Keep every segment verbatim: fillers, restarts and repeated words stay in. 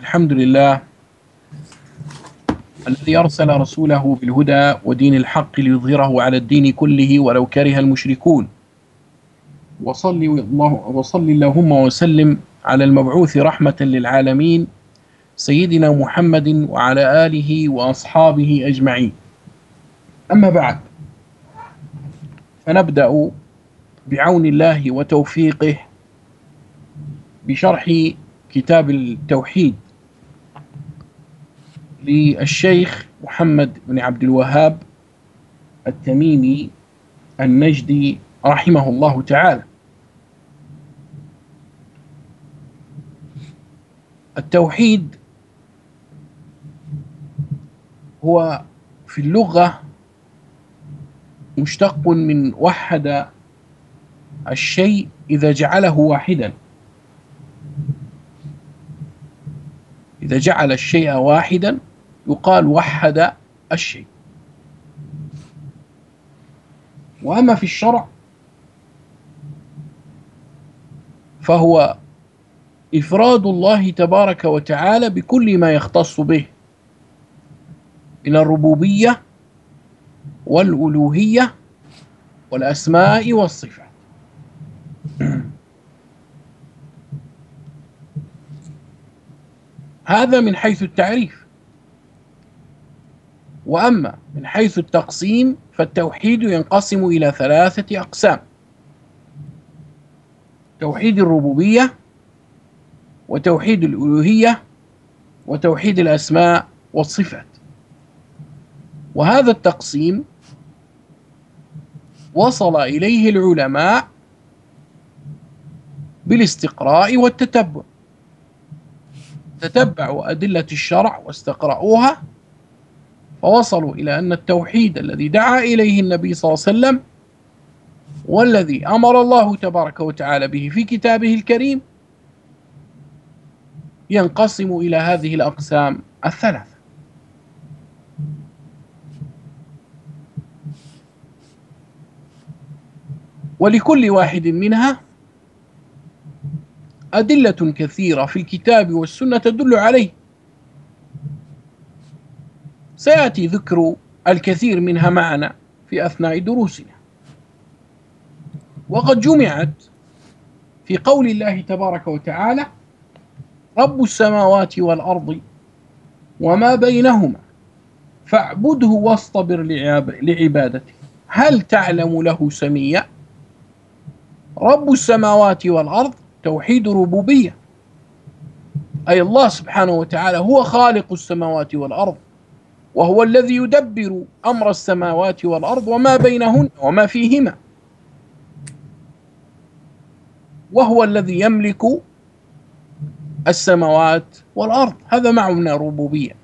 الحمد لله الذي أرسل رسوله بالهدى ودين الحق ليظهره على الدين كله ولو كره المشركون. وصل الله وصل اللهم وسلم على المبعوث رحمة للعالمين سيدنا محمد وعلى آله وأصحابه أجمعين. أما بعد، فنبدأ بعون الله وتوفيقه بشرح كتاب التوحيد للشيخ محمد بن عبد الوهاب التميمي النجدي رحمه الله تعالى. التوحيد هو في اللغة مشتق من وحد الشيء إذا جعله واحدا، إذا جعل الشيء واحدا يقال وحد الشيء. وأما في الشرع فهو إفراد الله تبارك وتعالى بكل ما يختص به من الربوبية والألوهية والأسماء والصفات. هذا من حيث التعريف. وأما من حيث التقسيم فالتوحيد ينقسم إلى ثلاثة أقسام: توحيد الربوبية، وتوحيد الألوهية، وتوحيد الأسماء والصفات. وهذا التقسيم وصل إليه العلماء بالاستقراء والتتبع، تتبعوا أدلة الشرع واستقرأوها، فوصلوا إلى أن التوحيد الذي دعا إليه النبي صلى الله عليه وسلم والذي أمر الله تبارك وتعالى به في كتابه الكريم ينقسم إلى هذه الأقسام الثلاثة. ولكل واحد منها أدلة كثيرة في الكتاب والسنة تدل عليه، سيأتي ذكر الكثير منها معنا في أثناء دروسنا. وقد جمعت في قول الله تبارك وتعالى: رب السماوات والأرض وما بينهما فاعبده واصطبر لعبادته هل تعلم له سميا. رب السماوات والأرض توحيد ربوبية، أي الله سبحانه وتعالى هو خالق السماوات والأرض، وهو الذي يدبر أمر السماوات والأرض وما بينهن وما فيهما، وهو الذي يملك السماوات والأرض. هذا معنى ربوبية.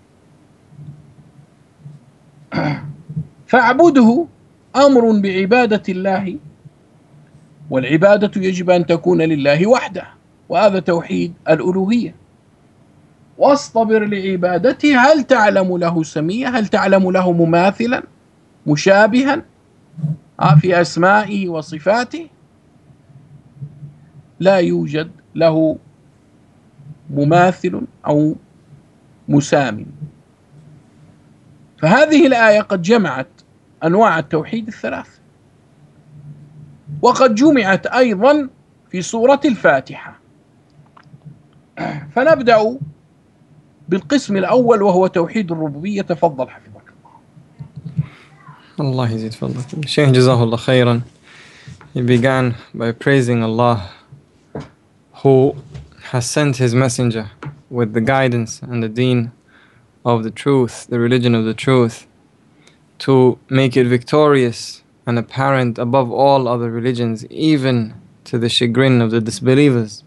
فاعبده أمر بعبادة الله، والعبادة يجب أن تكون لله وحده، وهذا توحيد الألوهية. واصطبر لعبادته هل تعلم له سميا، هل تعلم له مماثلا مشابها في أسمائه وصفاته؟ لا يوجد له مماثل أو مسام. فهذه الآية قد جمعت أنواع التوحيد الثلاث، وقد جمعت أيضا في سورة الفاتحة. فنبدأ بالقسم الأول وهو توحيد الربوبية. تفضل حفظك الله. الله يزيد فضلك. Shaykh Jazahullah khairan. He began by praising Allah who has sent his messenger with the guidance and the deen of the truth, the religion of the truth, to make it victorious and apparent above all other religions, even to the chagrin of the disbelievers.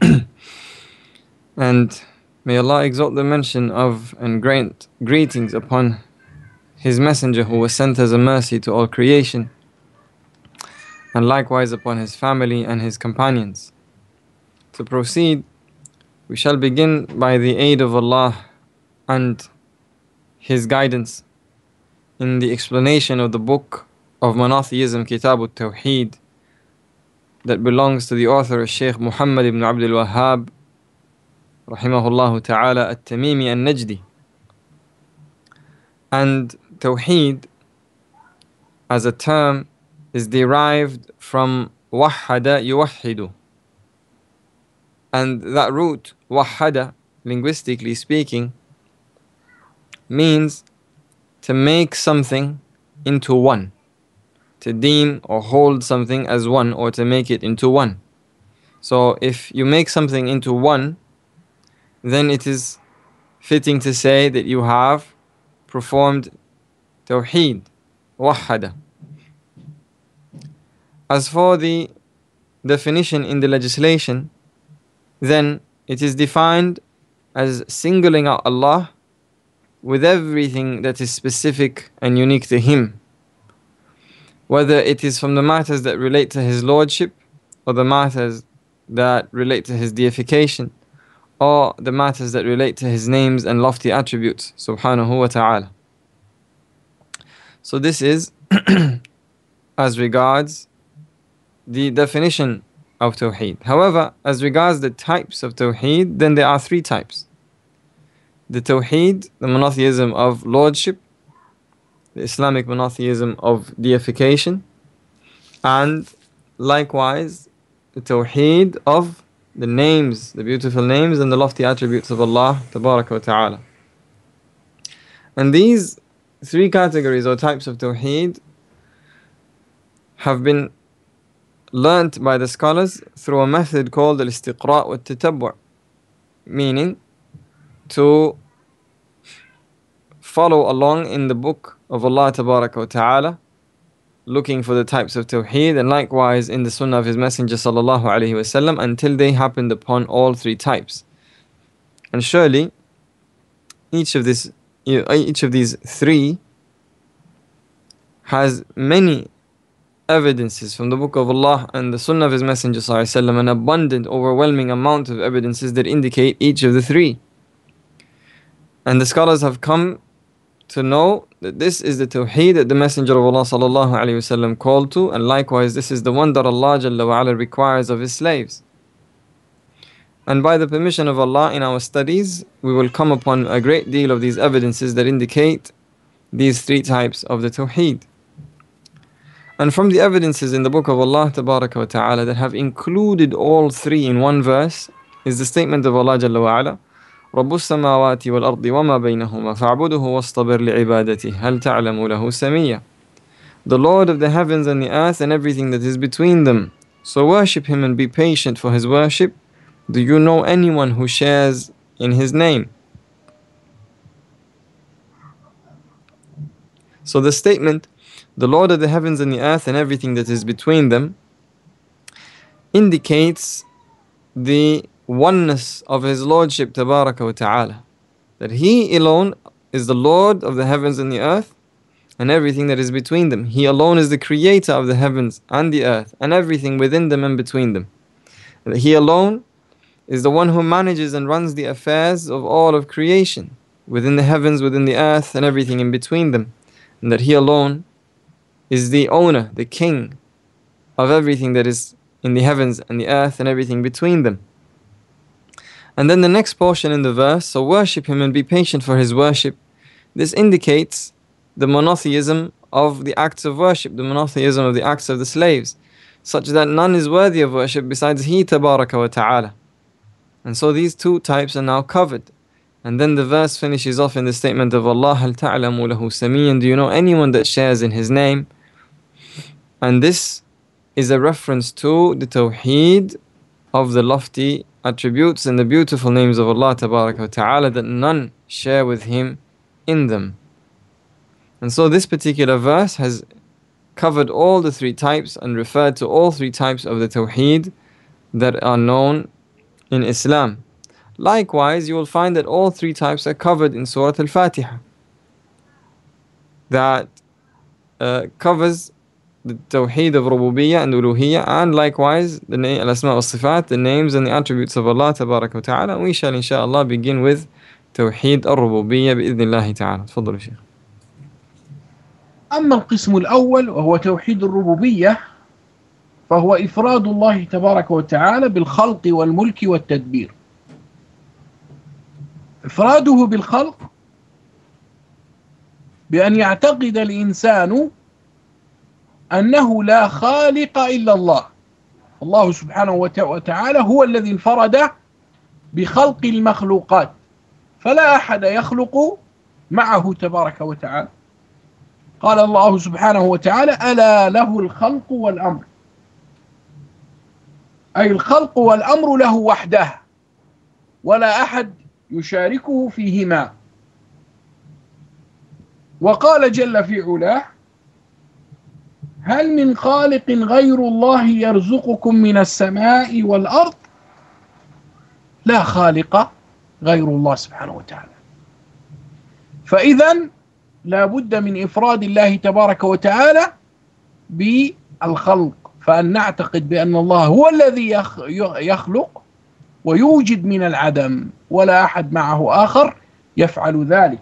And may Allah exalt the mention of and grant greetings upon his messenger who was sent as a mercy to all creation, and likewise upon his family and his companions. To proceed, we shall begin by the aid of Allah and his guidance in the explanation of the book of monotheism, Kitab al-Tawheed, that belongs to the author Shaykh Muhammad ibn Abdul Wahhab rahimahullah ta'ala at-Tamimi an-Najdi. And Tawheed as a term is derived from wahhada yuwahhidu. And that root, wahhada, linguistically speaking, means to make something into one, to deem or hold something as one, or to make it into one. So if you make something into one, then it is fitting to say that you have performed tawheed, wahhada. As for the definition in the legislation, then it is defined as singling out Allah with everything that is specific and unique to Him, whether it is from the matters that relate to His Lordship, or the matters that relate to His deification, or the matters that relate to His names and lofty attributes, subhanahu wa ta'ala. So this is as regards the definition of Tawheed. However, as regards the types of Tawheed, then there are three types. The Tawheed, the monotheism of Lordship, the Islamic monotheism of deification, and likewise the Tawheed of the names, the beautiful names and the lofty attributes of Allah Tabaraka wa Ta'ala. And these three categories or types of Tawheed have been learnt by the scholars through a method called al-istiqra' wa tatabbu', meaning to follow along in the book of Allah Tabaraka wa Ta'ala, looking for the types of Tawheed, and likewise in the Sunnah of His Messenger Sallallahu Alaihi Wasallam, until they happened upon all three types. And surely each of this, each of these three has many evidences from the book of Allah and the Sunnah of His Messenger Sallallahu Alaihi Wasallam, an abundant, overwhelming amount of evidences that indicate each of the three. And the scholars have come to know that this is the Tawheed that the Messenger of Allah Sallallahu Alaihi Wasallam called to, and likewise this is the one that Allah Jalla wa Ala requires of His slaves. And by the permission of Allah, in our studies we will come upon a great deal of these evidences that indicate these three types of the Tawheed. And from the evidences in the book of Allah Tabaraka wa Ta'ala that have included all three in one verse is the statement of Allah Jalla wa Ala, رب السماوات والأرض وما بينهما فاعبده واصطبر لعبادته هل تعلم له سميا. The Lord of the heavens and the earth and everything that is between them, so worship Him and be patient for His worship. Do you know anyone who shares in His name? So the statement, the Lord of the heavens and the earth and everything that is between them, indicates the oneness of His Lordship Tabaraka wa Ta'ala, that He alone is the Lord of the heavens and the earth and everything that is between them. He alone is the creator of the heavens and the earth and everything within them and between them. And that He alone is the one who manages and runs the affairs of all of creation, within the heavens, within the earth and everything in between them. And that He alone is the owner, the king of everything that is in the heavens and the earth and everything between them. And then the next portion in the verse, so worship Him and be patient for His worship. This indicates the monotheism of the acts of worship, the monotheism of the acts of the slaves, such that none is worthy of worship besides He Tabaraka wa Ta'ala. And so these two types are now covered. And then the verse finishes off in the statement of Allah, هل تعلم له سميا, do you know anyone that shares in His name? And this is a reference to the Tawheed of the lofty attributes and the beautiful names of Allah Tabaraka wa Ta'ala, that none share with Him in them. And so this particular verse has covered all the three types and referred to all three types of the Tawheed that are known in Islam. Likewise, you will find that all three types are covered in Surah Al-Fatiha, that uh, covers the Tawheed of Rububiyyah and Uluhiyyah, and likewise the name, Al-Asma' wal-Sifat, the names and the attributes of Allah Tabaraka wa Ta'ala. We shall inshaAllah begin with Tawheed al-Rububiyyah بإذن ta'ala. تفضل شيخ. أما القسم الأول وهو توحيد الربوبية فهو إفراد الله تبارك وتعالى بالخلق والملك والتدبير. إفراده بالخلق بأن يعتقد الإنسان أنه لا خالق إلا الله. الله سبحانه وتعالى هو الذي انفرد بخلق المخلوقات، فلا أحد يخلق معه تبارك وتعالى. قال الله سبحانه وتعالى: ألا له الخلق والأمر، أي الخلق والأمر له وحده ولا أحد يشاركه فيهما. وقال جل في علاه: هل من خالق غير الله يرزقكم من السماء والأرض؟ لا خالق غير الله سبحانه وتعالى. فإذا لا بد من إفراد الله تبارك وتعالى بالخلق، فأن نعتقد بأن الله هو الذي يخلق ويوجد من العدم، ولا أحد معه آخر يفعل ذلك.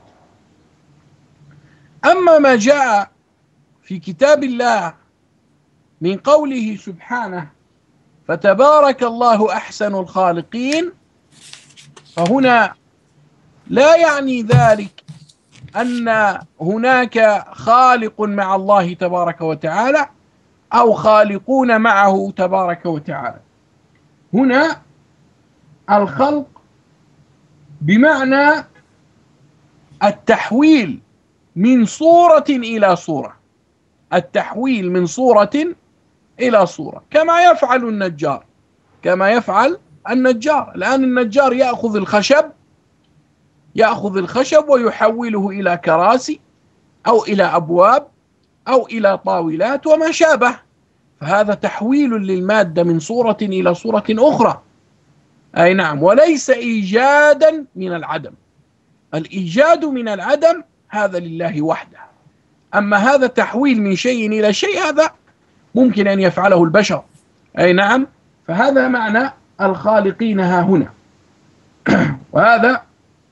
أما ما جاء في كتاب الله من قوله سبحانه: فتبارك الله أحسن الخالقين، فهنا لا يعني ذلك أن هناك خالق مع الله تبارك وتعالى أو خالقون معه تبارك وتعالى. هنا الخلق بمعنى التحويل من صورة إلى صورة، التحويل من صورة إلى صورة، كما يفعل النجار، كما يفعل النجار. الآن النجار يأخذ الخشب يأخذ الخشب ويحوله إلى كراسي أو إلى أبواب أو إلى طاولات وما شابه، فهذا تحويل للمادة من صورة إلى صورة أخرى. أي نعم، وليس إيجادا من العدم. الإيجاد من العدم هذا لله وحده، أما هذا تحويل من شيء إلى شيء هذا ممكن أن يفعله البشر. أي نعم، فهذا معنى الخالقين ها هنا. وهذا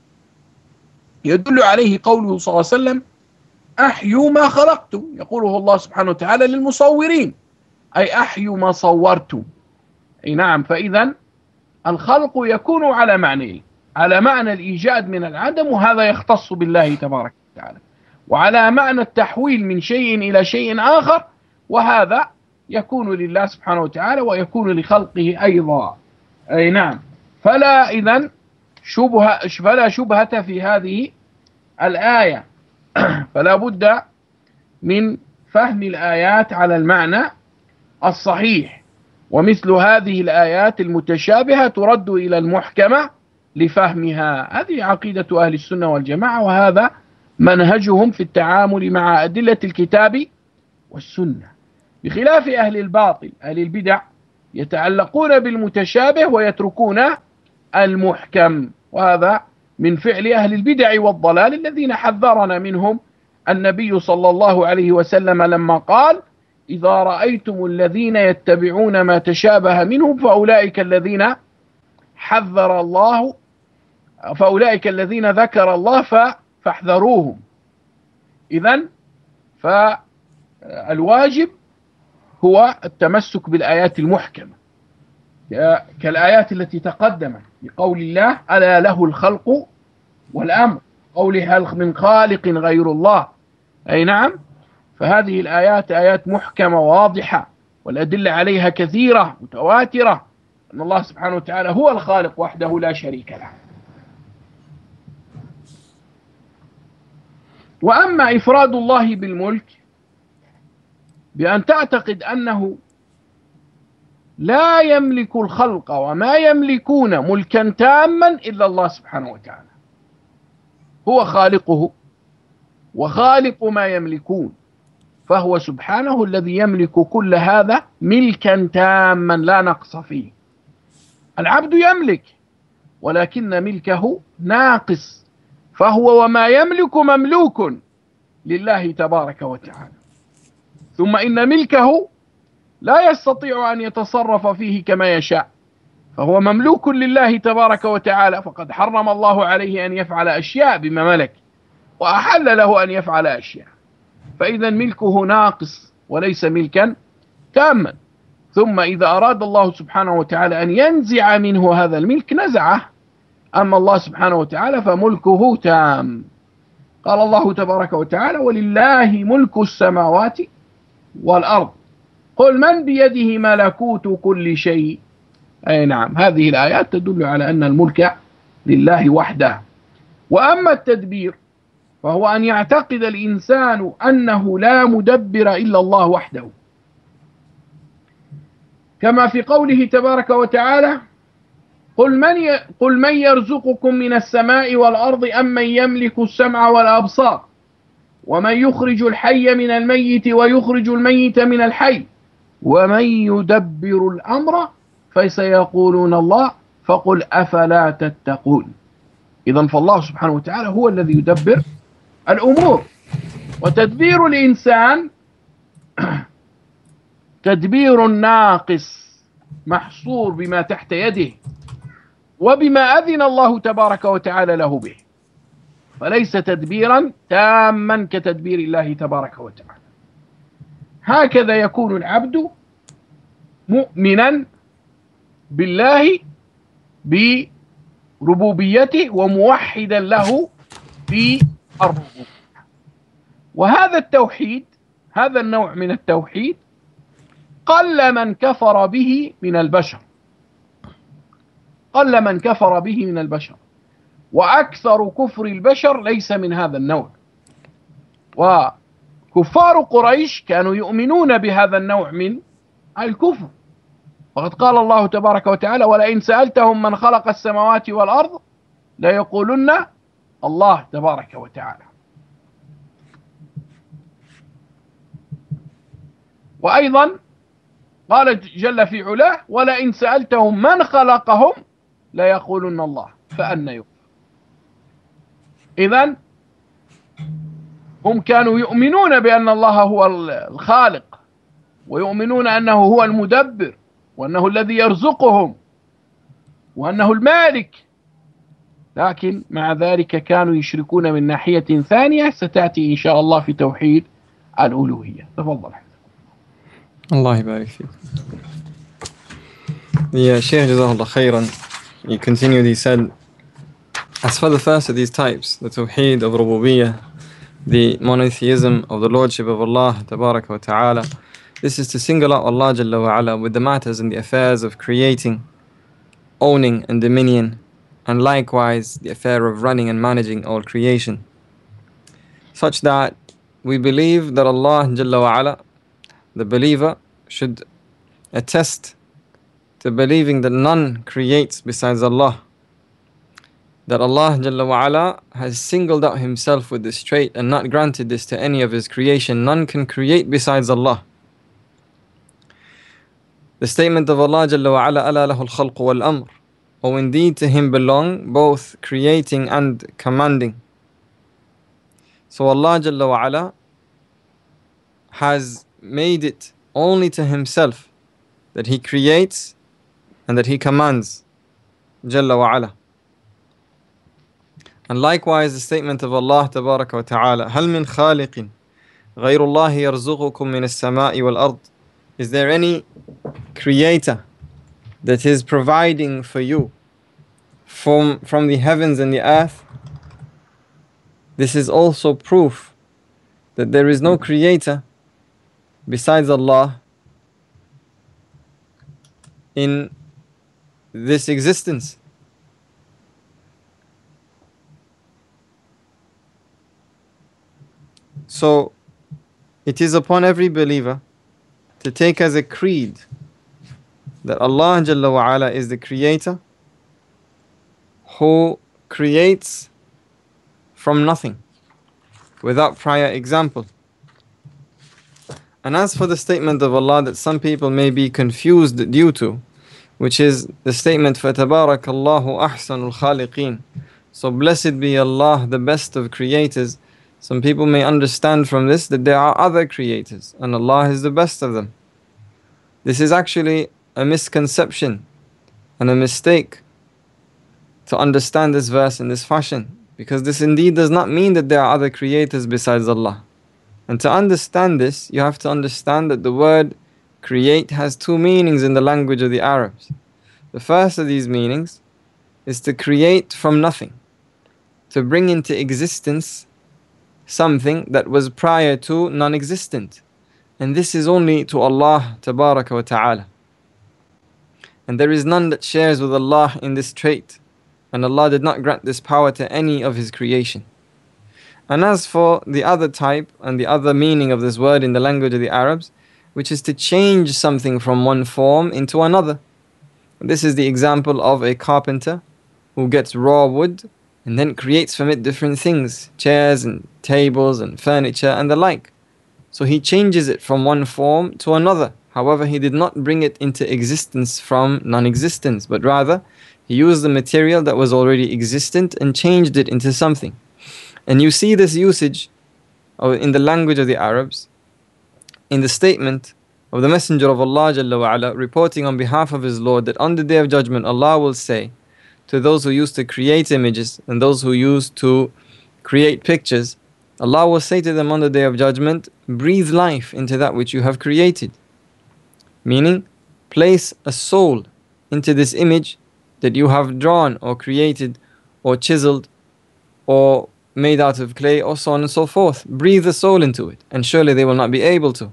يدل عليه قوله صلى الله عليه وسلم: أحيوا ما خلقتم، يقوله الله سبحانه وتعالى للمصورين، أي أحيوا ما صورتم. أي نعم، فإذا الخلق يكون على معنى على معنى الإيجاد من العدم، وهذا يختص بالله تبارك وتعالى، وعلى معنى التحويل من شيء إلى شيء آخر، وهذا يكون لله سبحانه وتعالى ويكون لخلقه أيضا. أي نعم، فلا إذن شبهة فلا شبهة في هذه الآية. فلا بد من فهم الآيات على المعنى الصحيح، ومثل هذه الآيات المتشابهة ترد إلى المحكمة لفهمها. هذه عقيدة أهل السنة والجماعة، وهذا منهجهم في التعامل مع أدلة الكتاب والسنة، بخلاف أهل الباطل أهل البدع يتعلقون بالمتشابه ويتركون المحكم، وهذا من فعل أهل البدع والضلال الذين حذرنا منهم النبي صلى الله عليه وسلم لما قال: إذا رأيتم الذين يتبعون ما تشابه منهم فأولئك الذين حذر الله فأولئك الذين ذكر الله فاحذروهم. إذن فالواجب هو التمسك بالآيات المحكمة كالآيات التي تقدمت بقول الله: ألا له الخلق والأمر، قوله: هل من خالق غير الله. أي نعم، فهذه الآيات آيات محكمة واضحة، والأدلة عليها كثيرة متواترة، أن الله سبحانه وتعالى هو الخالق وحده لا شريك له. وأما إفراد الله بالملك بأن تعتقد أنه لا يملك الخلق وما يملكون ملكا تاما إلا الله سبحانه وتعالى، هو خالقه وخالق ما يملكون، فهو سبحانه الذي يملك كل هذا ملكا تاما لا نقص فيه. العبد يملك ولكن ملكه ناقص، فهو وما يملك مملوك لله تبارك وتعالى. ثم إن ملكه لا يستطيع أن يتصرف فيه كما يشاء، فهو مملوك لله تبارك وتعالى، فقد حرم الله عليه أن يفعل أشياء بما ملك، وأحل له أن يفعل أشياء، فإذا ملكه ناقص وليس ملكا تاما. ثم إذا أراد الله سبحانه وتعالى أن ينزع منه هذا الملك نزعه، أما الله سبحانه وتعالى فملكه تام. قال الله تبارك وتعالى: ولله ملك السماوات والأرض قل من بيده ملكوت كل شيء. أي نعم، هذه الآيات تدل على أن الملك لله وحده. وأما التدبير فهو أن يعتقد الإنسان أنه لا مدبر إلا الله وحده، كما في قوله تبارك وتعالى: قل من ي... قل من يرزقكم من السماء والأرض أم من يملك السمع والأبصار ومن يخرج الحي من الميت ويخرج الميت من الحي ومن يدبر الأمر فسيقولون الله فقل أفلا تتقون. إذن فالله سبحانه وتعالى هو الذي يدبر الأمور. وتدبير الإنسان تدبير ناقص محصور بما تحت يده وبما أذن الله تبارك وتعالى له به، فليس تدبيرا تاما كتدبير الله تبارك وتعالى. هكذا يكون العبد مؤمنا بالله بربوبيته وموحدا له في الربوبية. وهذا التوحيد، هذا النوع من التوحيد، قل من كفر به من البشر، قل من كفر به من البشر، وأكثر كفر البشر ليس من هذا النوع. وكفار قريش كانوا يؤمنون بهذا النوع من الكفر، وقد قال الله تبارك وتعالى: ولئن سألتهم من خلق السماوات والأرض ليقولن الله تبارك وتعالى. وأيضا قال جل في علاه: ولئن سألتهم من خلقهم ليقولن الله فأنى يؤفكون. إذن هم كانوا يؤمنون بأن الله هو الخالق، ويؤمنون أنه هو المدبر، وأنه الذي يرزقهم، وأنه المالك، لكن مع ذلك كانوا يشركون من ناحية ثانية ستأتي إن شاء الله في توحيد الألوهية. تفضل. الله يبارك فيك. Yeah, Shaykh Jazakallah khairan. He continued, he said, as for the first of these types, the Tawheed of Rububiyyah, the monotheism of the Lordship of Allah Tabaraka wa Ta'ala, this is to single out Allah Jalla wa Ala with the matters and the affairs of creating, owning and dominion, and likewise the affair of running and managing all creation, such that we believe that Allah Jalla wa Ala, the believer, should attest to believing that none creates besides Allah, that Allah Jalla wa Ala has singled out Himself with this trait and not granted this to any of His creation. None can create besides Allah. The statement of Allah Jalla wa Ala, أَلَا لَهُ الْخَلْقُ وَالْأَمْرُ, oh indeed to Him belong both creating and commanding. So Allah Jalla wa Ala has made it only to Himself that He creates and that He commands, Jalla wa Ala. And likewise the statement of Allah Tabaraka wa Ta'ala, هَلْ مِنْ خَالِقٍ غَيْرُ اللَّهِ يَرْزُقُكُم مِّنَ السَّمَاءِ وَالْأَرْضِ. Is there any creator that is providing for you from, from the heavens and the earth? This is also proof that there is no creator besides Allah in this existence. So it is upon every believer to take as a creed that Allah Jalla wa Ala is the creator who creates from nothing without prior example. And as for the statement of Allah that some people may be confused due to, which is the statement فَتَبَارَكَ اللَّهُ أَحْسَنُ الْخَالِقِينَ, so blessed be Allah, the best of creators. Some people may understand from this that there are other creators and Allah is the best of them. This is actually a misconception and a mistake to understand this verse in this fashion, because this indeed does not mean that there are other creators besides Allah. And to understand this, you have to understand that the word create has two meanings in the language of the Arabs. The first of these meanings is to create from nothing, to bring into existence something that was prior to non-existent. And this is only to Allah Tabaraka wa Ta'ala. And there is none that shares with Allah in this trait. And Allah did not grant this power to any of His creation. And as for the other type and the other meaning of this word in the language of the Arabs, which is to change something from one form into another. This is the example of a carpenter who gets raw wood and then creates from it different things, chairs and tables and furniture and the like. So he changes it from one form to another. However, he did not bring it into existence from non-existence, but rather he used the material that was already existent and changed it into something. And you see this usage in the language of the Arabs in the statement of the Messenger of Allah Jalla wa Ala, reporting on behalf of his Lord that on the Day of Judgment Allah will say to those who used to create images and those who used to create pictures, Allah will say to them on the Day of Judgment, breathe life into that which you have created. Meaning, place a soul into this image that you have drawn or created or chiseled or made out of clay or so on and so forth. Breathe a soul into it, and surely they will not be able to.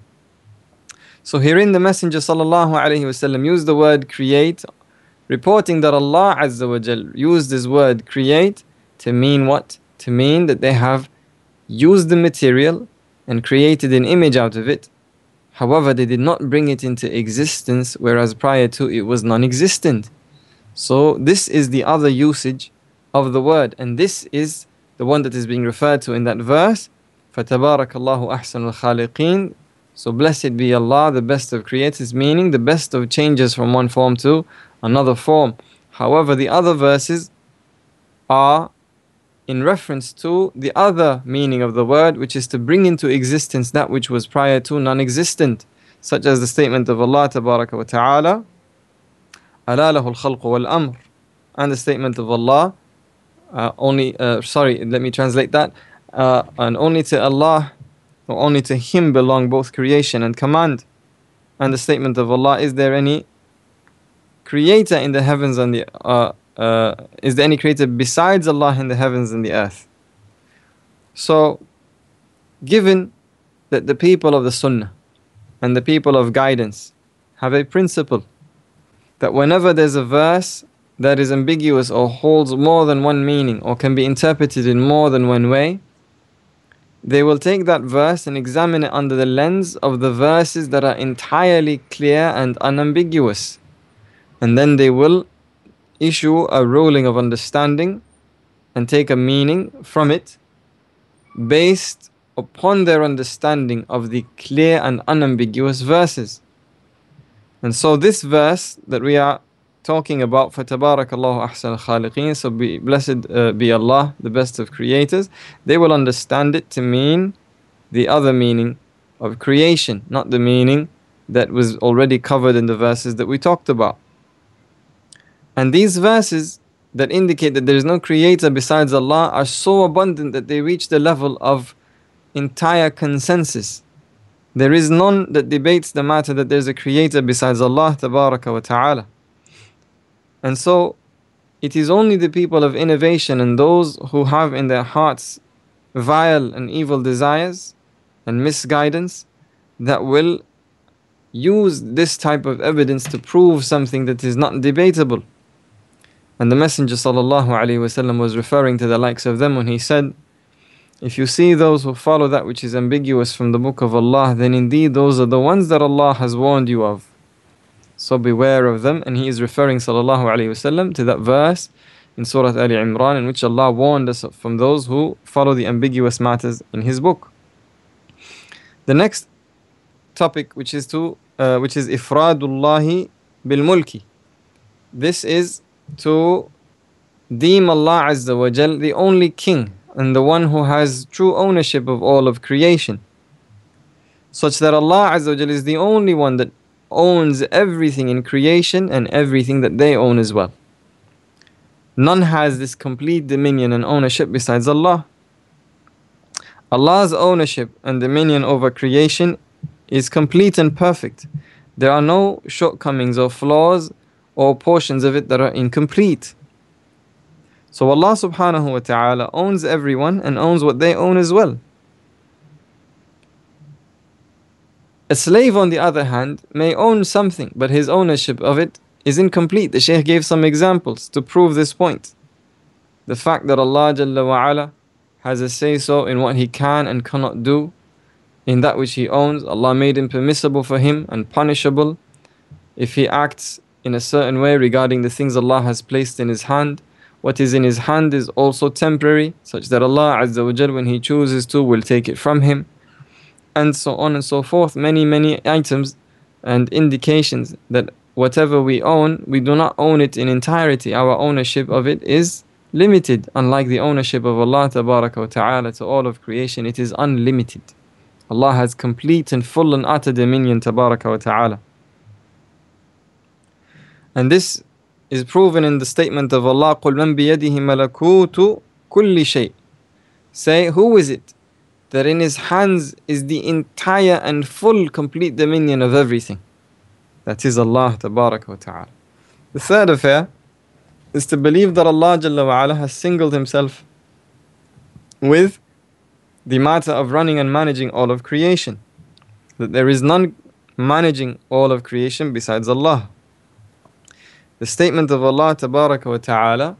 So herein the Messenger sallallahu alaihi wasallam used the word create, reporting that Allah Azza wa Jal used this word create to mean what? To mean that they have used the material and created an image out of it. However, they did not bring it into existence, whereas prior to it was non-existent. So this is the other usage of the word, and this is the one that is being referred to in that verse. فَتَبَارَكَ اللَّهُ أَحْسَنُ الْخَالِقِينَ. So blessed be Allah, the best of creators, meaning the best of changes from one form to another form. However, the other verses are in reference to the other meaning of the word, which is to bring into existence that which was prior to non-existent, such as the statement of Allah Tabaraka wa Ta'ala, أَلَا لَهُ الْخَلْقُ وَالْأَمْرُ, and the statement of Allah, uh, only, uh, sorry, let me translate that, uh, and only to Allah, or only to Him belong both creation and command. And the statement of Allah, is there any creator in the heavens and the uh, uh, is there any creator besides Allah in the heavens and the earth? So, given that the people of the Sunnah and the people of guidance have a principle that whenever there's a verse that is ambiguous or holds more than one meaning or can be interpreted in more than one way, they will take that verse and examine it under the lens of the verses that are entirely clear and unambiguous. And then they will issue a ruling of understanding and take a meaning from it based upon their understanding of the clear and unambiguous verses. And so this verse that we are talking about, فَتَبَارَكَ اللَّهُ أَحْسَنُ الْخَالِقِينَ, so be blessed uh, be Allah, the best of creators, they will understand it to mean the other meaning of creation, not the meaning that was already covered in the verses that we talked about. And these verses that indicate that there is no creator besides Allah are so abundant that they reach the level of entire consensus. There is none that debates the matter that there is a creator besides Allah Tabaraka wa Ta'ala. And so it is only the people of innovation and those who have in their hearts vile and evil desires and misguidance that will use this type of evidence to prove something that is not debatable. And the Messenger sallallahu alaihi wasallam was referring to the likes of them when he said, if you see those who follow that which is ambiguous from the book of Allah, then indeed those are the ones that Allah has warned you of. So beware of them. And he is referring sallallahu alaihi wasallam to that verse in Surah Ali Imran in which Allah warned us from those who follow the ambiguous matters in His book. The next topic, which is to uh, which is ifradullahi bil mulki. This is to deem Allah Azza wa Jal the only king and the one who has true ownership of all of creation, such that Allah Azza wa Jal is the only one that owns everything in creation and everything that they own as well. None has this complete dominion and ownership besides Allah. Allah's ownership and dominion over creation is complete and perfect. There are no shortcomings or flaws or portions of it that are incomplete. So Allah subhanahu wa ta'ala owns everyone and owns what they own as well. A slave, on the other hand, may own something, but his ownership of it is incomplete. The Shaykh gave some examples to prove this point. The fact that Allah Jalla wa Ala has a say-so in what He can and cannot do, in that which He owns. Allah made him permissible for him and punishable if he acts in a certain way regarding the things Allah has placed in his hand. What is in his hand is also temporary, such that Allah Azza wa Jal, when He chooses to, will take it from him. And so on and so forth. Many, many items and indications that whatever we own, we do not own it in entirety. Our ownership of it is limited. Unlike the ownership of Allah Tabaraka wa Ta'ala to all of creation, it is unlimited. Allah has complete and full and utter dominion Tabaraka wa Ta'ala. And this is proven in the statement of Allah, قُلْ مَنْ بِيَدِهِ مَلَكُوتُ كُلِّ شَيْءٍ. Say, who is it that in his hands is the entire and full complete dominion of everything? That is Allah Tabaraka wa Ta'ala. The third affair is to believe that Allah Jalla wa Ala has singled Himself with the matter of running and managing all of creation. That there is none managing all of creation besides Allah. The statement of Allah Tabaraka wa Ta'ala,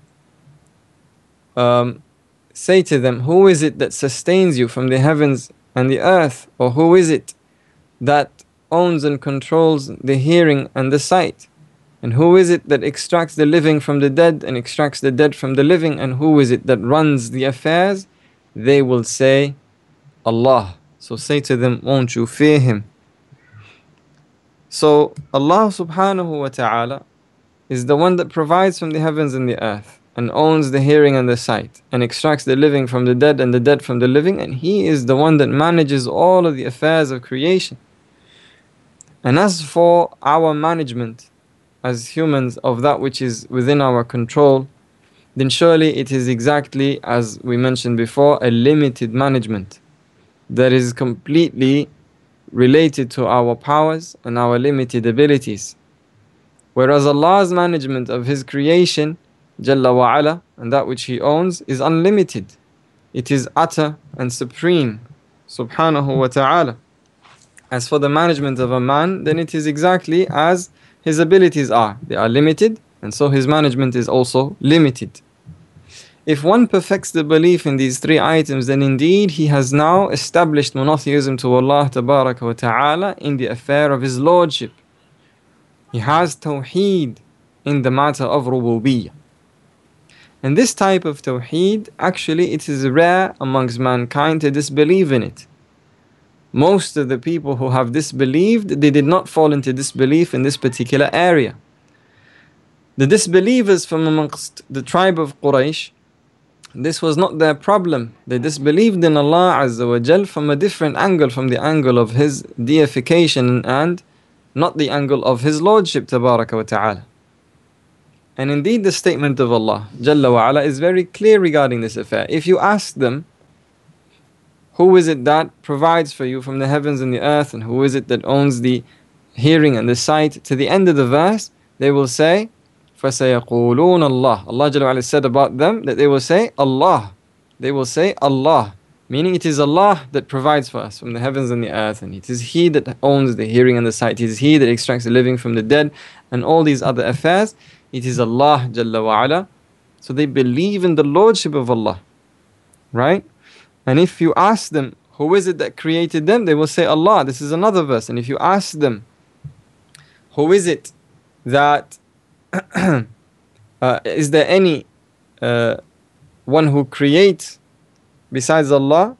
um, say to them, who is it that sustains you from the heavens and the earth? Or who is it that owns and controls the hearing and the sight? And who is it that extracts the living from the dead and extracts the dead from the living? And who is it that runs the affairs? They will say, Allah. So say to them, won't you fear Him? So Allah subhanahu wa ta'ala is the one that provides from the heavens and the earth, and owns the hearing and the sight, and extracts the living from the dead and the dead from the living, and He is the one that manages all of the affairs of creation. And as for our management as humans of that which is within our control, then surely it is exactly as we mentioned before, a limited management that is completely related to our powers and our limited abilities. Whereas Allah's management of His creation, Jalla wa Ala, and that which He owns is unlimited. It is utter and supreme, subhanahu wa ta'ala. As for the management of a man, then it is exactly as his abilities are. They are limited, and so his management is also limited. If one perfects the belief in these three items, then indeed he has now established monotheism to Allah Tabaraka wa Ta'ala in the affair of His Lordship. He has Tawheed in the matter of Rububiyyah. And this type of Tawheed, actually it is rare amongst mankind to disbelieve in it. Most of the people who have disbelieved, they did not fall into disbelief in this particular area. The disbelievers from amongst the tribe of Quraysh, this was not their problem. They disbelieved in Allah Azza wa Jal from a different angle, from the angle of His deification and not the angle of His Lordship Tabaraka wa Ta'ala. And indeed the statement of Allah Jalla wa Ala is very clear regarding this affair. If you ask them, who is it that provides for you from the heavens and the earth, and who is it that owns the hearing and the sight, to the end of the verse, they will say, فَسَيَقُولُونَ اللَّهِ. Allah Jalla wa Ala said about them that they will say Allah. They will say Allah. Meaning it is Allah that provides for us from the heavens and the earth, and it is He that owns the hearing and the sight. It is He that extracts the living from the dead and all these other affairs. It is Allah Jalla wa Ala. So they believe in the Lordship of Allah. Right? And if you ask them, who is it that created them? They will say Allah. This is another verse. And if you ask them, who is it that uh, is there any uh, one who creates besides Allah?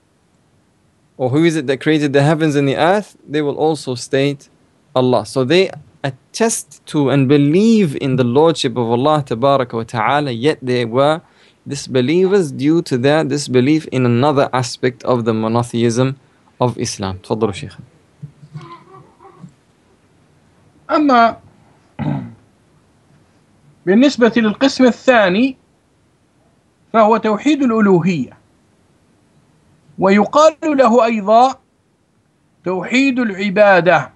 Or who is it that created the heavens and the earth? They will also state Allah. So they attest to and believe in the Lordship of Allah Tabaraka wa Ta'ala, yet they were disbelievers due to their disbelief in another aspect of the monotheism of Islam. تفضلوا شيخ. أما بالنسبة للقسم الثاني فهو توحيد الألوهية، ويقال له أيضا توحيد العبادة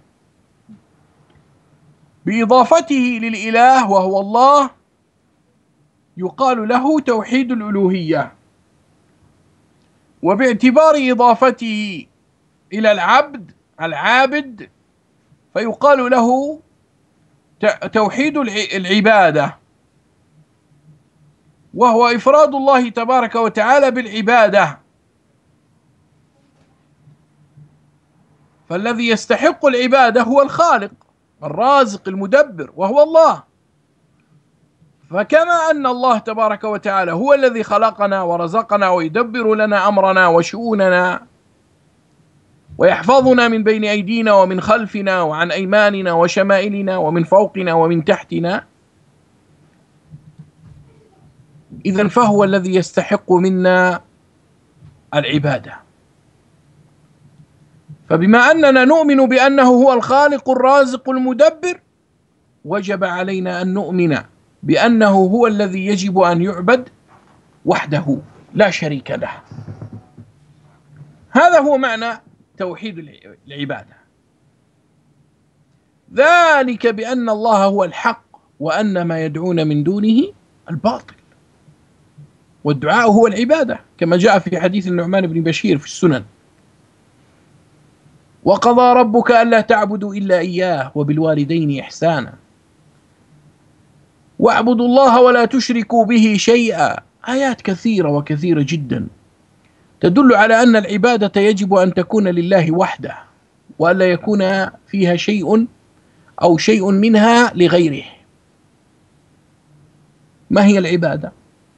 بإضافته للإله وهو الله يقال له توحيد الألوهية، وباعتبار إضافته إلى العبد العابد فيقال له توحيد العبادة، وهو إفراد الله تبارك وتعالى بالعبادة. فالذي يستحق العبادة هو الخالق الرازق المدبر وهو الله. فكما أن الله تبارك وتعالى هو الذي خلقنا ورزقنا ويدبر لنا أمرنا وشؤوننا ويحفظنا من بين أيدينا ومن خلفنا وعن أيماننا وشمائلنا ومن فوقنا ومن تحتنا، إذن فهو الذي يستحق منا العبادة. فبما أننا نؤمن بأنه هو الخالق الرازق المدبر، وجب علينا أن نؤمن بأنه هو الذي يجب أن يعبد وحده لا شريك له. هذا هو معنى توحيد العبادة، ذلك بأن الله هو الحق وأن ما يدعون من دونه الباطل، والدعاء هو العبادة كما جاء في حديث النعمان بن بشير في السنن: وقضى ربك ألا تعبدوا إلا إياه وبالوالدين إحسانا واعبدوا الله ولا تشركوا به شيئا. آيات كثيرة وكثيرة جدا تدل على أن العبادة يجب أن تكون لله وحده، وألا يكون فيها شيء أو شيء منها لغيره. ما هي العبادة؟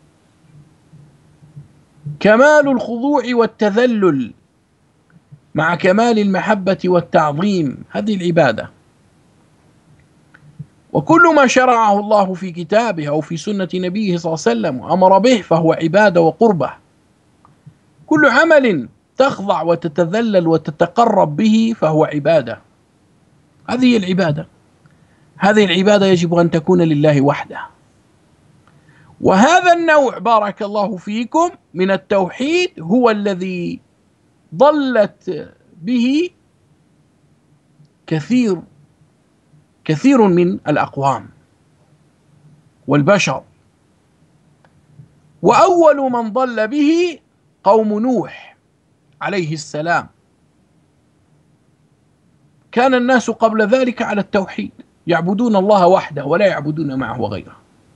كمال الخضوع والتذلل مع كمال المحبة والتعظيم، هذه العبادة. وكل ما شرعه الله في كتابه أو في سنة نبيه صلى الله عليه وسلم وأمر به فهو عبادة وقربة. كل عمل تخضع وتتذلل وتتقرب به فهو عبادة، هذه هي العبادة. هذه العبادة يجب أن تكون لله وحده. وهذا النوع بارك الله فيكم من التوحيد هو الذي ضلت به كثير كثير من الأقوام والبشر. وأول من ضل به قوم نوح عليه السلام. كان الناس قبل ذلك على التوحيد، يعبدون الله وحده ولا يعبدون معه غيره.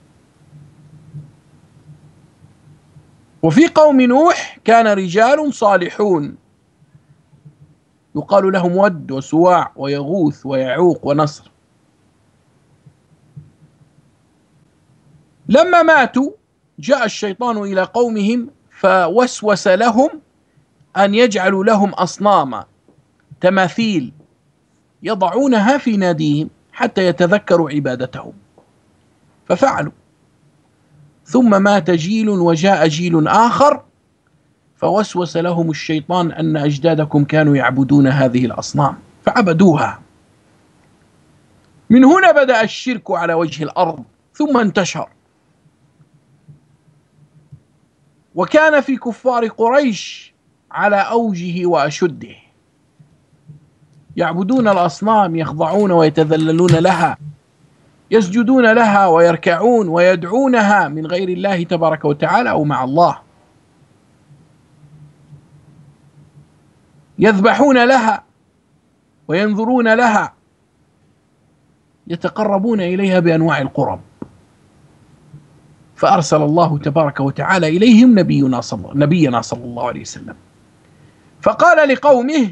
وفي قوم نوح كان رجال صالحون يقال لهم ود وسواع ويغوث ويعوق ونصر. لما ماتوا جاء الشيطان إلى قومهم فوسوس لهم أن يجعلوا لهم أصناما تماثيل يضعونها في ناديهم حتى يتذكروا عبادتهم، ففعلوا. ثم مات جيل وجاء جيل آخر فوسوس لهم الشيطان أن أجدادكم كانوا يعبدون هذه الأصنام فعبدوها. من هنا بدأ الشرك على وجه الأرض ثم انتشر. وكان في كفار قريش على أوجه وأشده، يعبدون الأصنام، يخضعون ويتذللون لها، يسجدون لها ويركعون ويدعونها من غير الله تبارك وتعالى أو مع الله، يذبحون لها وينظرون لها، يتقربون إليها بأنواع القرب. فأرسل الله تبارك وتعالى إليهم نبينا صلى نبينا صلى الله عليه وسلم، فقال لقومه: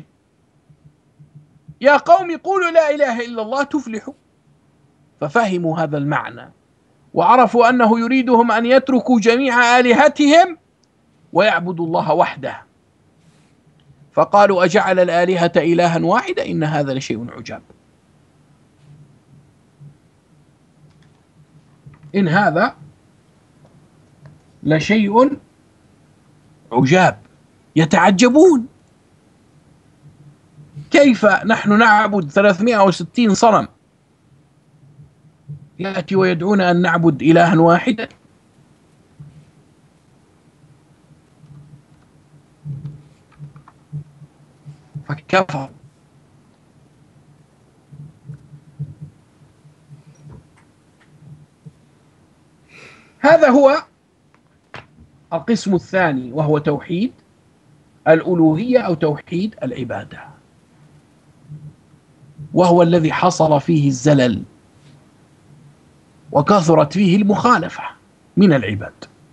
يا قوم قولوا لا إله إلا الله تفلحوا. ففهموا هذا المعنى وعرفوا أنه يريدهم أن يتركوا جميع آلهتهم ويعبدوا الله وحده. فقالوا: أجعل الآلهة إلها واحدا إن هذا لشيء عجاب. إن هذا لشيء عجاب. يتعجبون كيف نحن نعبد ثلاثمائة وستين صنم يأتي ويدعون أن نعبد إلها واحدا. فكفر. هذا هو القسم الثاني وهو توحيد الألوهية أو توحيد العبادة، وهو الذي حصل فيه الزلل وكثرت فيه المخالفة من العباد.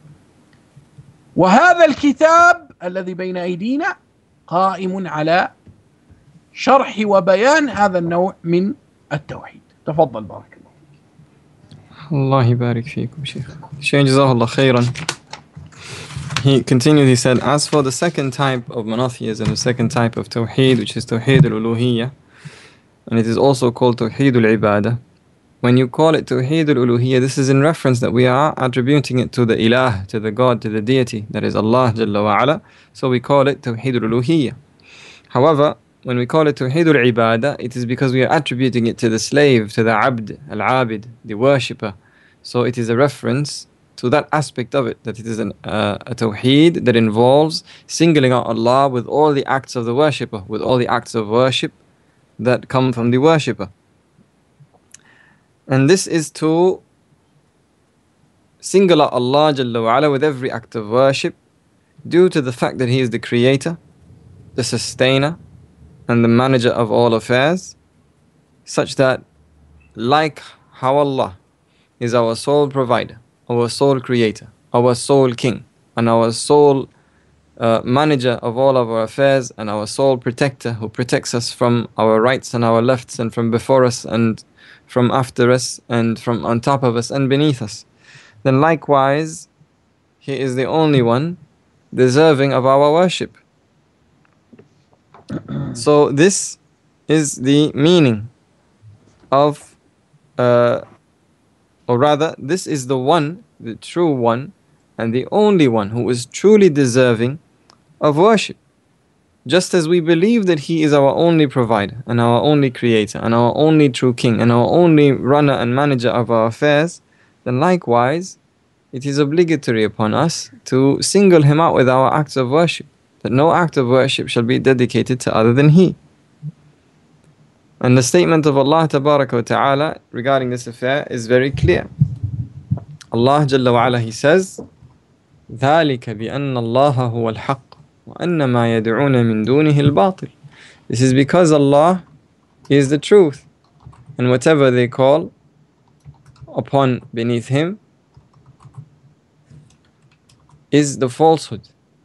وهذا الكتاب الذي بين أيدينا قائم على شرح وبيان هذا النوع من التوحيد. تفضل بارك الله فيك. الله يبارك فيكم شيخ. Shaykh Jazakallah khairan. He continued, he said, as for the second type of monotheism, the second type of Tawheed, which is Tawheed al-Uluhiyyah, and it is also called Tawheed al-Ibadah. When you call it Tawheed al-Uluhiyyah, this is in reference that we are attributing it to the Ilah, to the God, to the deity, that is Allah Jalla wa Ala. So we call it Tawheed al-Uluhiyyah. However, when we call it Tawheed al-Ibadah, it is because we are attributing it to the slave, to the Abd, al-Abid, the worshipper. So it is a reference to that aspect of it, that it is an, uh, a Tawheed that involves singling out Allah with all the acts of the worshipper, with all the acts of worship that come from the worshipper. And this is to single out Allah Jalla wa Ala with every act of worship due to the fact that He is the creator, the sustainer, and the manager of all affairs, such that like how Allah is our sole provider, our sole creator, our sole king, and our sole uh, manager of all of our affairs, and our sole protector who protects us from our rights and our lefts, and from before us and from after us, and from on top of us and beneath us, then likewise He is the only one deserving of our worship. So this is the meaning of uh, or rather this is the one, the true one, and the only one who is truly deserving of worship. Just as we believe that He is our only provider and our only creator and our only true king and our only runner and manager of our affairs, then likewise it is obligatory upon us to single Him out with our acts of worship, that no act of worship shall be dedicated to other than He. And the statement of Allah Tabaraka wa Ta'ala regarding this affair is very clear. Allah Jalla wa Ala, He says, ذَلِكَ بِأَنَّ اللَّهَ هُوَ الْحَقِّ وَأَنَّ مَا يَدْعُونَ مِن دُونِهِ الْبَاطِلِ. This is because Allah is the truth, and whatever they call upon beneath Him is the falsehood.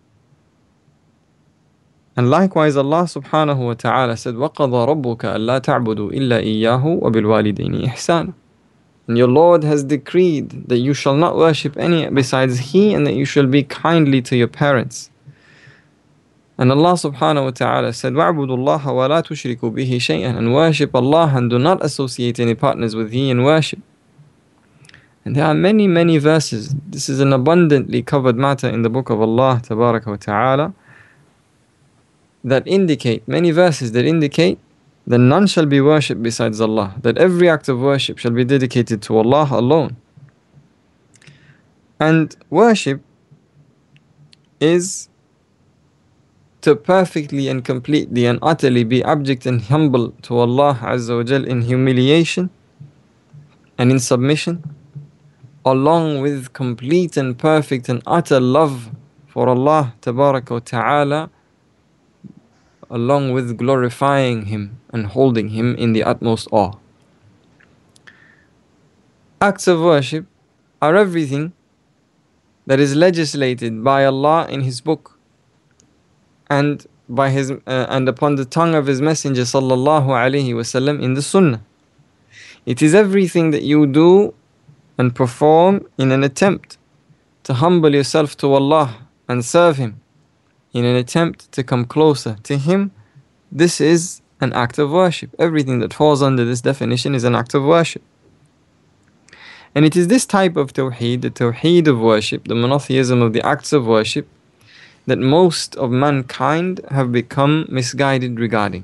And likewise Allah subhanahu wa ta'ala said, وَقَضَى رَبُّكَ أَلَّا تَعْبُدُوا إِلَّا إِيَّاهُ وَبِالْوَالِدَيْنِ إِحْسَانًا. And your Lord has decreed that you shall not worship any besides He, and that you shall be kindly to your parents. And Allah subhanahu wa ta'ala said, وَاعْبُدُوا اللَّهَ وَلَا تُشْرِكُوا بِهِ شَيْئًا. And worship Allah and do not associate any partners with He in worship. And there are many, many verses. This is an abundantly covered matter in the book of Allah Tabaraka wa Ta'ala, that indicate, many verses that indicate that none shall be worshipped besides Allah, that every act of worship shall be dedicated to Allah alone. And worship is to perfectly and completely and utterly be abject and humble to Allah Azza wa Jal in humiliation and in submission, along with complete and perfect and utter love for Allah Tabaraka wa Ta'ala, along with glorifying Him and holding Him in the utmost awe. Acts of worship are everything that is legislated by Allah in His book and by His uh, and upon the tongue of His Messenger sallallahu alaihi wasallam in the Sunnah. It is everything that you do and perform in an attempt to humble yourself to Allah and serve Him, in an attempt to come closer to Him. This is an act of worship. Everything that falls under this definition is an act of worship. And it is this type of tawheed, the tawheed of worship, the monotheism of the acts of worship, that most of mankind have become misguided regarding.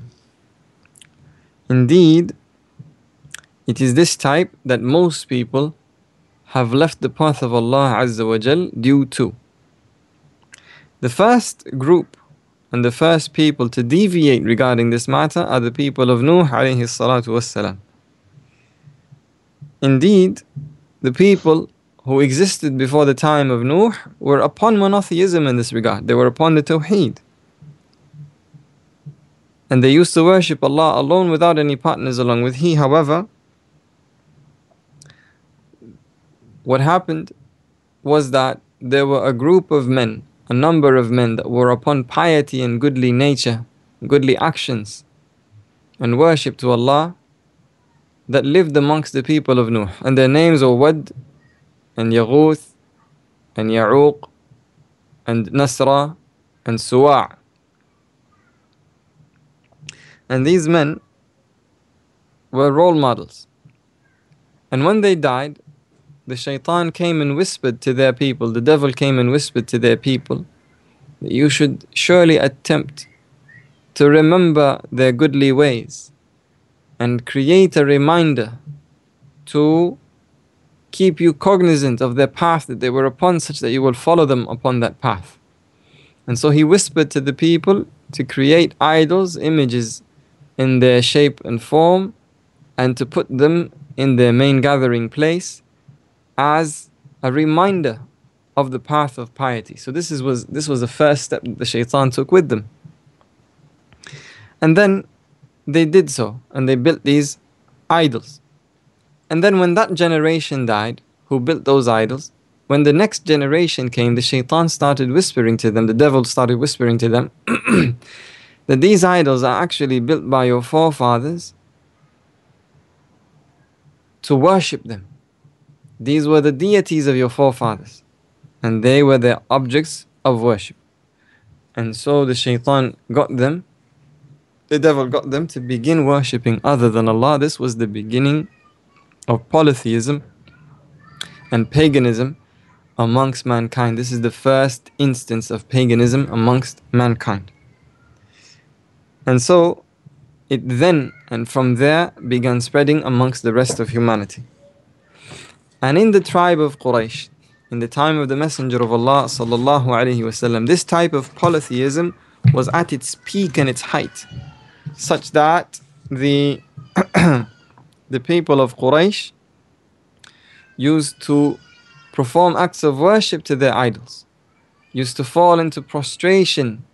Indeed, it is this type that most people have left the path of Allah Azza wa Jal due to. The first group and the first people to deviate regarding this matter are the people of Nuh alayhi salatu wassalam. Indeed, the people who existed before the time of Nuh were upon monotheism in this regard. They were upon the Tawheed. And they used to worship Allah alone without any partners along with He. However, what happened was that there were a group of men, a number of men that were upon piety and goodly nature, goodly actions, and worship to Allah, that lived amongst the people of Nuh. And their names were Wad, and Yaghuth, and Ya'uq, and Nasra, and Suwa'. And these men were role models. And when they died, the shaitan came and whispered to their people, the devil came and whispered to their people, that you should surely attempt to remember their goodly ways and create a reminder to keep you cognizant of their path that they were upon, such that you will follow them upon that path. And so he whispered to the people to create idols, images in their shape and form, and to put them in their main gathering place as a reminder of the path of piety. So this is, was this was the first step that the shaitan took with them. And then they did so, and they built these idols. And then when that generation died, who built those idols, when the next generation came, the shaitan started whispering to them, the devil started whispering to them, that these idols are actually built by your forefathers to worship them. These were the deities of your forefathers, and they were their objects of worship. And so the shaitan got them, the devil got them to begin worshipping other than Allah. This was the beginning of polytheism and paganism amongst mankind. This is the first instance of paganism amongst mankind. And so it then and from there began spreading amongst the rest of humanity. And in the tribe of Quraysh, in the time of the Messenger of Allah sallallahu alaihi wasallam, this type of polytheism was at its peak and its height, such that the the people of Quraysh used to perform acts of worship to their idols, used to fall into prostration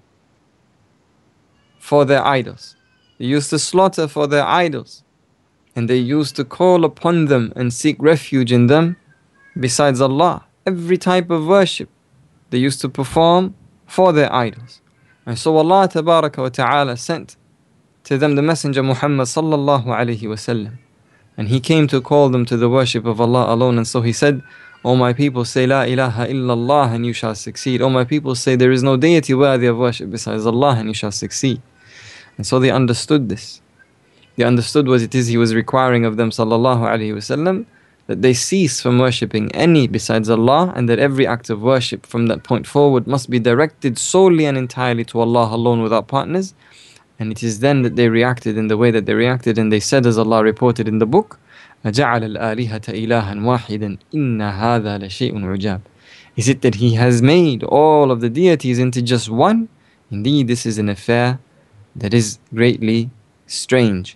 for their idols. They used to slaughter for their idols, and they used to call upon them and seek refuge in them besides Allah. Every type of worship they used to perform for their idols. And so Allah Tabaraka wa Ta'ala sent to them the Messenger Muhammad sallallahu alayhi wasallam, and he came to call them to the worship of Allah alone. And so he said, O my people, say La ilaha illallah and you shall succeed. O my people, say there is no deity worthy of worship besides Allah and you shall succeed. And so they understood this. They understood what it is he was requiring of them sallallahu alayhi wasallam, that they cease from worshipping any besides Allah, and that every act of worship from that point forward must be directed solely and entirely to Allah alone without partners. And it is then that they reacted in the way that they reacted, and they said, as Allah reported in the book, أَجَعَلَ الْآلِهَةَ إِلَهًا وَاحِدًا إِنَّ هَذَا لَشَيْءٌ عُجَابٌ. Is it that he has made all of the deities into just one? Indeed, this is an affair that is greatly strange.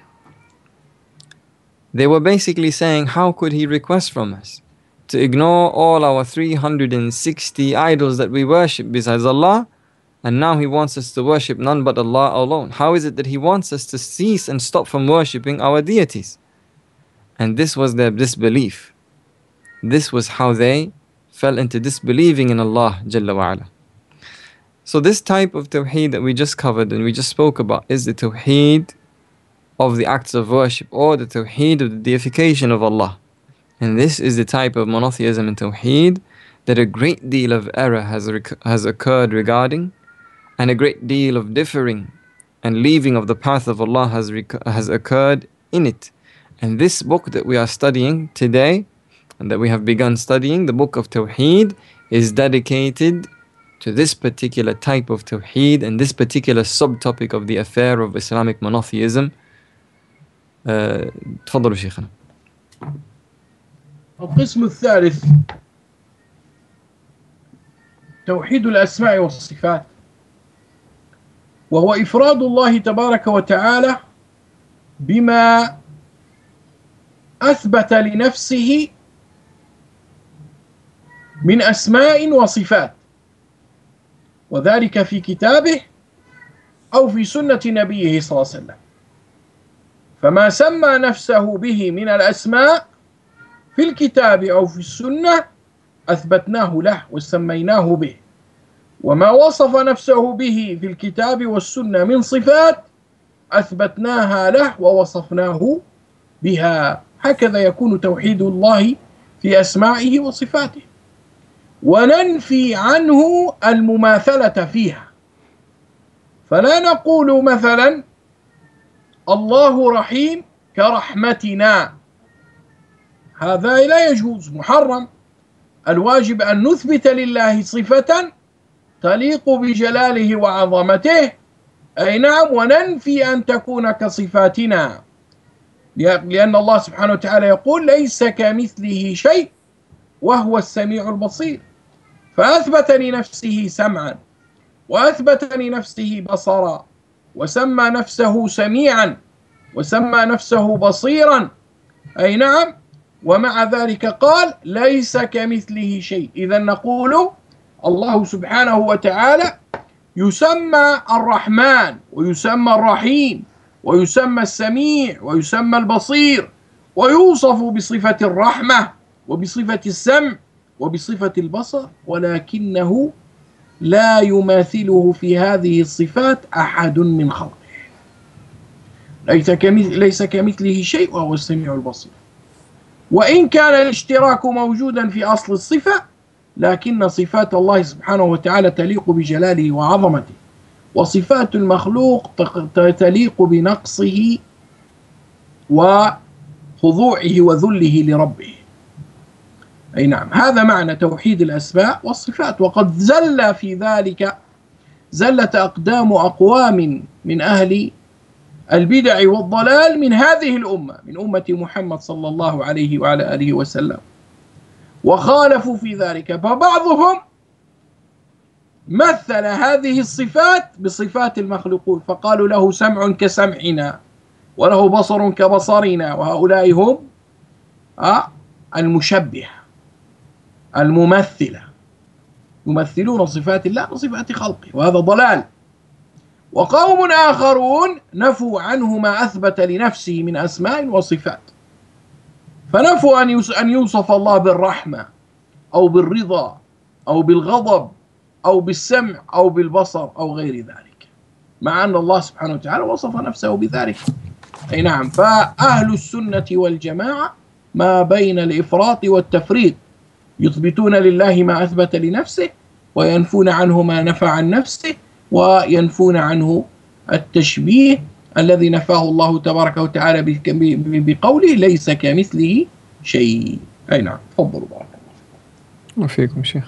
They were basically saying, how could he request from us to ignore all our three hundred sixty idols that we worship besides Allah, and now he wants us to worship none but Allah alone? How is it that he wants us to cease and stop from worshipping our deities? And this was their disbelief. This was how they fell into disbelieving in Allah Jalla wa'ala. So this type of tawheed that we just covered and we just spoke about is the tawheed of the acts of worship, or the tawheed of the deification of Allah. And this is the type of monotheism and tawheed that a great deal of error has, rec- has occurred regarding, and a great deal of differing and leaving of the path of Allah has, rec- has occurred in it. And this book that we are studying today, and that we have begun studying, the book of Tawheed, is dedicated to this particular type of Tawheed and this particular subtopic of the affair of Islamic monotheism. تفضلوا شيخنا. القسم الثالث توحيد الأسماء والصفات، وهو إفراد الله تبارك وتعالى بما أثبت لنفسه من أسماء وصفات، وذلك في كتابه أو في سنة نبيه صلى الله عليه وسلم. فما سمى نفسه به من الأسماء في الكتاب أو في السنة أثبتناه له وسميناه به، وما وصف نفسه به في الكتاب والسنة من صفات أثبتناها له ووصفناه بها. هكذا يكون توحيد الله في أسمائه وصفاته، وننفي عنه المماثلة فيها. فلا نقول مثلا الله رحيم كرحمتنا، هذا لا يجوز، محرم. الواجب أن نثبت لله صفة تليق بجلاله وعظمته، أي نعم، وننفي أن تكون كصفاتنا، لأن الله سبحانه وتعالى يقول ليس كمثله شيء وهو السميع البصير، فأثبت لنفسه سمعا وأثبت لنفسه بصرا وسمى نفسه سميعا وسمى نفسه بصيرا، أي نعم، ومع ذلك قال ليس كمثله شيء. إذا نقول الله سبحانه وتعالى يسمى الرحمن ويسمى الرحيم ويسمى السميع ويسمى البصير، ويوصف بصفة الرحمة وبصفة السمع وبصفة البصر، ولكنه لا يماثله في هذه الصفات أحد من خلقه. ليس كمثله شيء وهو السميع البصير. وإن كان الاشتراك موجودا في أصل الصفة، لكن صفات الله سبحانه وتعالى تليق بجلاله وعظمته، وصفات المخلوق تليق بنقصه وخضوعه وذله لربه. أي نعم، هذا معنى توحيد الأسماء والصفات. وقد زل في ذلك زلت أقدام أقوام من أهل البدع والضلال من هذه الأمة، من أمة محمد صلى الله عليه وعلى آله وسلم، وخالفوا في ذلك. فبعضهم مثل هذه الصفات بصفات المخلوقون، فقالوا له سمع كسمعنا وله بصر كبصرنا، وهؤلاء هم المشبهة الممثلة، يمثلون صفات الله بصفات خلقه، وهذا ضلال. وقوم آخرون نفوا عنه ما أثبت لنفسه من أسماء وصفات، فنفوا أن يوصف الله بالرحمة أو بالرضا أو بالغضب أو بالسمع أو بالبصر أو غير ذلك، مع أن الله سبحانه وتعالى وصف نفسه بذلك. أي نعم، فأهل السنة والجماعة ما بين الإفراط والتفريط، يثبتون لله ما أثبت لنفسه وينفون عنه ما نفى عن نفسه، وينفون عنه التشبيه الذي نفاه الله تبارك وتعالى بقوله ليس كمثله شيء. أي نعم، تفضلوا بارك الله وفيكم شيخ.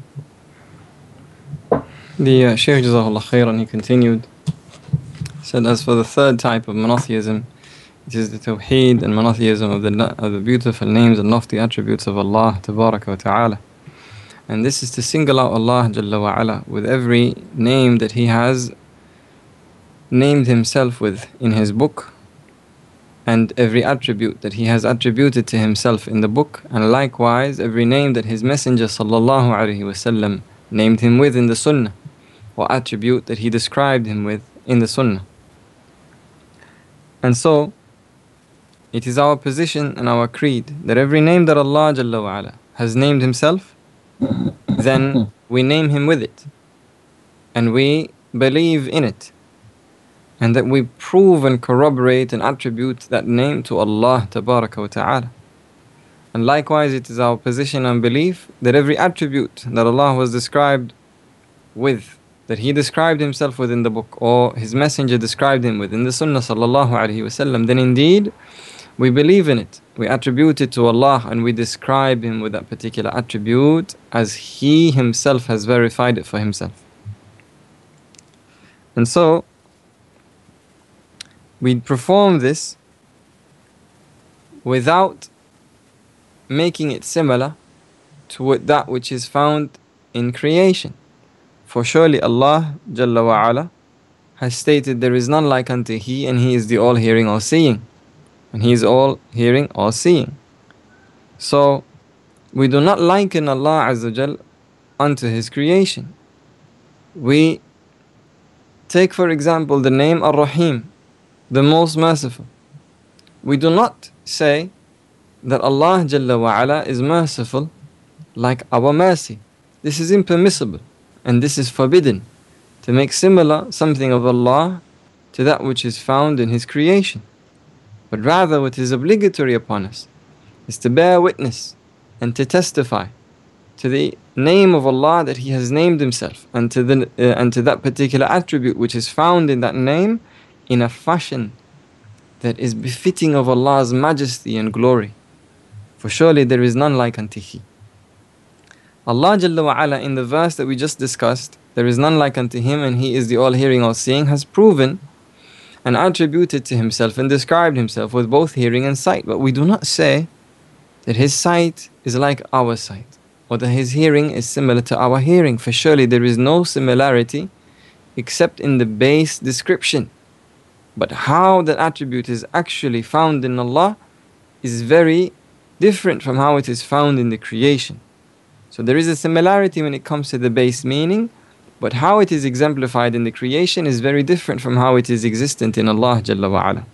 The uh, Shaykh Jazakallah Khairan, he continued, said, as for the third type of monotheism, it is the tawheed and monotheism of the, of the beautiful names and lofty attributes of Allah Tabaraka wa Ta'ala. And this is to single out Allah Jalla wa Ala with every name that He has named Himself with in His book, and every attribute that He has attributed to Himself in the book, and likewise every name that His Messenger Sallallahu Alaihi Wasallam named Him with in the Sunnah, or attribute that He described Him with in the Sunnah. And so, it is our position and our creed that every name that Allah Jalla wa Ala has named Himself, then we name Him with it, and we believe in it, and that we prove and corroborate and attribute that name to Allah Tabaraka wa Ta'ala. And likewise, it is our position and belief that every attribute that Allah was described with, that He described Himself with in the book, or His Messenger described Him with in the Sunnah Sallallahu Alaihi Wasallam, then indeed we believe in it, we attribute it to Allah, and we describe Him with that particular attribute as He Himself has verified it for Himself. And so, we perform this without making it similar to that which is found in creation. For surely Allah Jalla wa Ala has stated, there is none like unto He, and He is the all-hearing, all-seeing. And He is all-hearing, all-seeing. So, We do not liken Allah Azza wa Jal unto His creation. We take, for example, the name Ar-Rahim, the most merciful. We do not say that Allah Jalla wa Ala is merciful like our mercy. This is impermissible and this is forbidden, to make similar something of Allah to that which is found in His creation. But rather what is obligatory upon us is to bear witness and to testify to the name of Allah that He has named Himself, and to, the, uh, and to that particular attribute which is found in that name in a fashion that is befitting of Allah's majesty and glory. For surely there is none like unto He. Allah Jalla wa Ala, in the verse that we just discussed, there is none like unto Him and He is the all-hearing, all-seeing, has proven and attributed to Himself and described Himself with both hearing and sight. But we do not say that His sight is like our sight, or that His hearing is similar to our hearing, for surely there is no similarity except in the base description. But how that attribute is actually found in Allah is very different from how it is found in the creation. So there is a similarity when it comes to the base meaning, but how it is exemplified in the creation is very different from how it is existent in Allah Jalla wa Ala.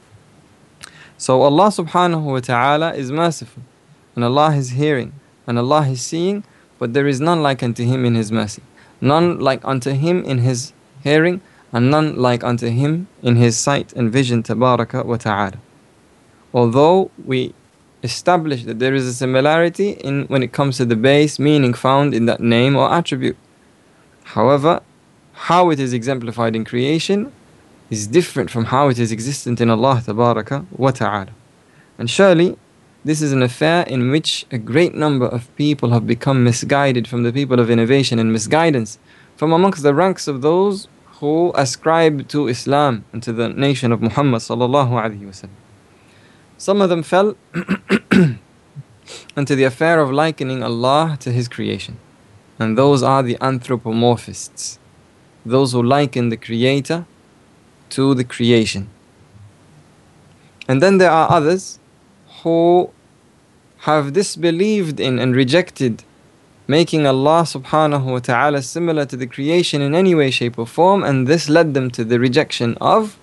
So Allah subhanahu wa ta'ala is merciful, and Allah is hearing, and Allah is seeing, but there is none like unto Him in His mercy, none like unto Him in His hearing, and none like unto Him in His sight and vision, tabaraka wa ta'ala. Although we establish that there is a similarity in when it comes to the base meaning found in that name or attribute. However, how it is exemplified in creation is different from how it is existent in Allah tabaraka wa ta'ala. And surely this is an affair in which a great number of people have become misguided from the people of innovation and misguidance, from amongst the ranks of those who ascribe to Islam and to the nation of Muhammad sallallahu alaihi wasallam. Some of them fell into the affair of likening Allah to His creation, and those are the anthropomorphists, those who liken the Creator to the creation. And then there are others who have disbelieved in and rejected making Allah subhanahu wa ta'ala similar to the creation in any way, shape or form, and this led them to the rejection of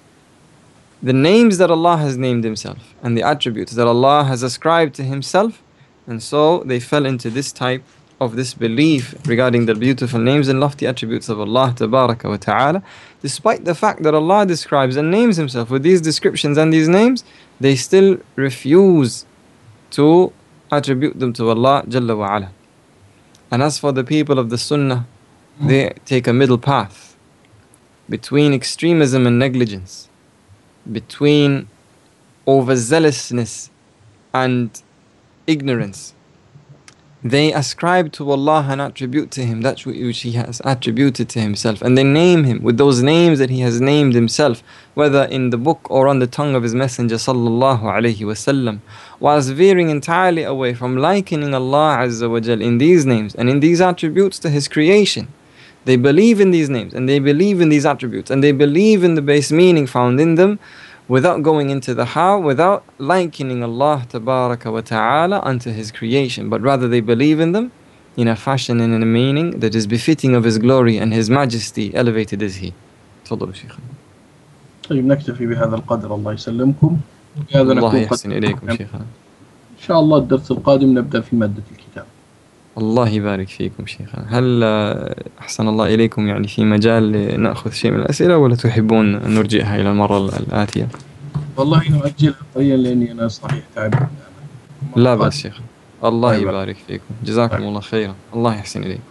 the names that Allah has named Himself and the attributes that Allah has ascribed to Himself. And so they fell into this type of disbelief regarding the beautiful names and lofty attributes of Allah tabaraka wa ta'ala. Despite the fact that Allah describes and names Himself with these descriptions and these names, they still refuse to attribute them to Allah Jalla wa Ala. And as for the people of the Sunnah, they take a middle path between extremism and negligence, between overzealousness and ignorance. They ascribe to Allah and attribute to Him that which He has attributed to Himself, and they name Him with those names that He has named Himself, whether in the book or on the tongue of His Messenger sallallahu alaihi wasallam, whilst veering entirely away from likening Allah Azza wa Jal in these names and in these attributes to His creation. They believe in these names and they believe in these attributes and they believe in the base meaning found in them, without going into the how, without likening Allah tabaraka wa ta'ala unto His creation, but rather they believe in them in a fashion and in a meaning that is befitting of His glory and His majesty, elevated is He. تفضلوا شيخنا. طيب نكتفي بهذا القدر. الله يسلمكم. وبهذا الله نكون يحسن إليكم شيخنا. إن شاء الله الدرس القادم نبدأ في مادة الكتاب. الله يبارك فيكم شيخنا. هل أحسن الله إليكم يعني في مجال نأخذ شيء من الأسئلة، ولا تحبون أن نرجئها إلى المرة الآتية؟ والله نؤجلها قليلا لأني أنا صحيح تعب. لا بأس شيخ. الله يبارك فيكم. جزاكم الله خيرا. الله يحسن إليكم.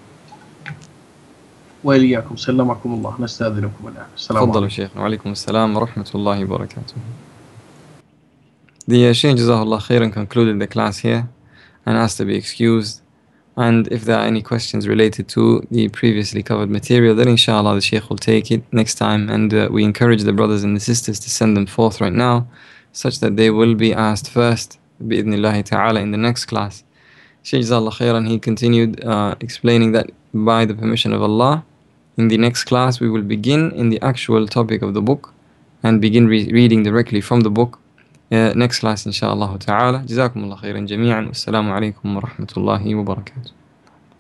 وإياكم. سلمكم الله. نستأذنكم الآن. السلام عليكم. تفضلوا شيخنا. وعليكم السلام ورحمة الله وبركاته. The Shaykh Jazakallah Khairan concluded the class here and asked to be excused. And if there are any questions related to the previously covered material, then inshallah the Shaykh will take it next time. And uh, we encourage the brothers and the sisters to send them forth right now, such that they will be asked first, bi'idhnillahi ta'ala, in the next class. Shaykh Jazakallah Khairan, he continued uh, explaining that by the permission of Allah, in the next class we will begin in the actual topic of the book and begin re reading directly from the book. uh, next class inshallah ta'ala. جزاكم الله خيرا جميعا والسلام عليكم ورحمة الله وبركاته.